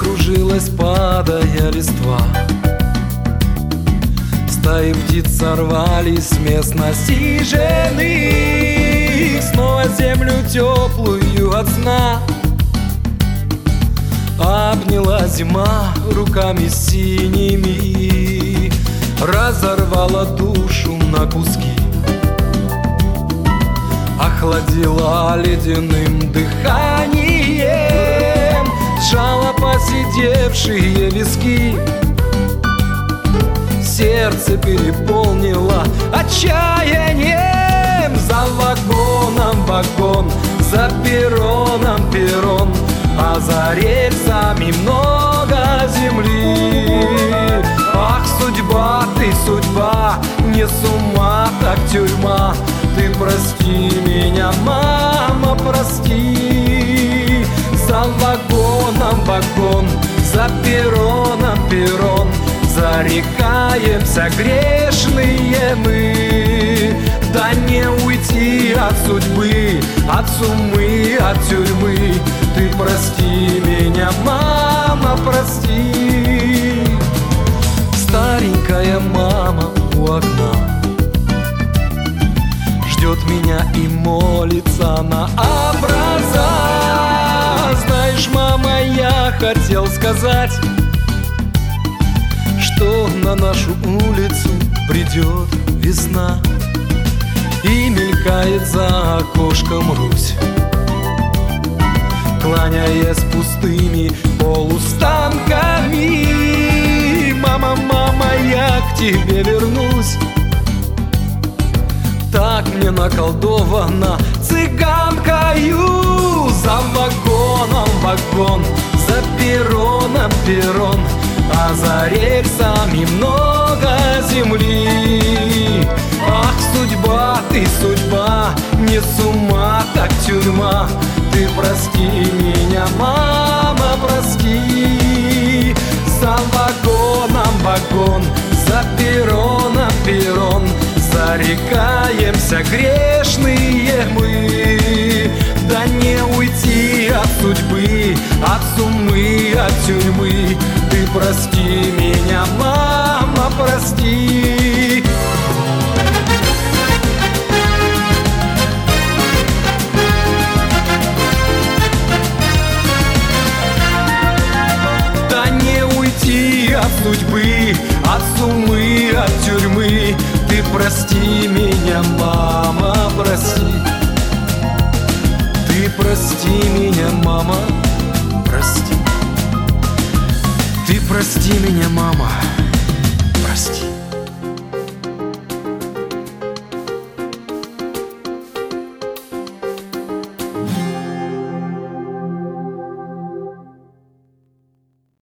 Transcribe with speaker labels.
Speaker 1: Закружилась, падая листва. Стаи птиц сорвались с мест насиженных, снова землю теплую от сна обняла зима руками синими, разорвала душу на куски, охладила ледяным дыханием, сжала поседевшие виски. Сердце переполнило отчаянием. За вагоном вагон, за перроном перрон, а за рельсами много земли. Ах, судьба, ты судьба, не с ума, так тюрьма. Ты прости меня, мама, прости. За вагоном вагон, за перроном перрон, зарекаемся грешные мы. Да не уйти от судьбы, от сумы, от тюрьмы. Ты прости меня, мама, прости. Старенькая мама у окна ждет меня и молится на образа. Знаешь, мама, я хотел сказать, что на нашу улицу придет весна, и мелькает за окошком Русь, кланяясь пустыми полустанками. Мама, мама, я к тебе вернусь. Так мне наколдована цыганкою. За вагоном вагон, за перроном перрон, а за рельсами много земли. Ах, судьба, ты судьба, не с ума, так тюрьма. Ты прости меня, мама, прости. За вагоном вагон, за перроном перрон, зарекаемся грешные мы. Да не уйти от судьбы, от сумы, от тюрьмы. Ты прости меня, мама, прости. Да не уйти от судьбы, от сумы, от тюрьмы. Ты прости меня, мама, прости. Ты прости меня, мама, прости. Ты прости меня, мама, прости.